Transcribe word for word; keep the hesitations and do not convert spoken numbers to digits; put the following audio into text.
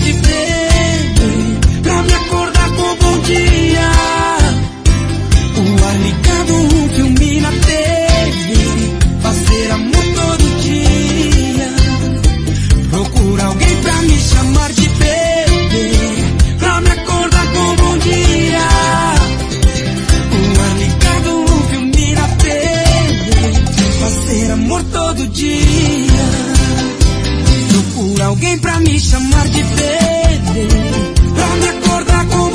de bebê, pra me acordar com bom dia. O ar ligado, um filme na T V, fazer amor todo dia. Procura alguém pra me chamar de bebê, pra me acordar com bom dia. O ar ligado, um filme na T V, fazer amor todo dia. Procura alguém pra me chamar de bebê, pra me acordar com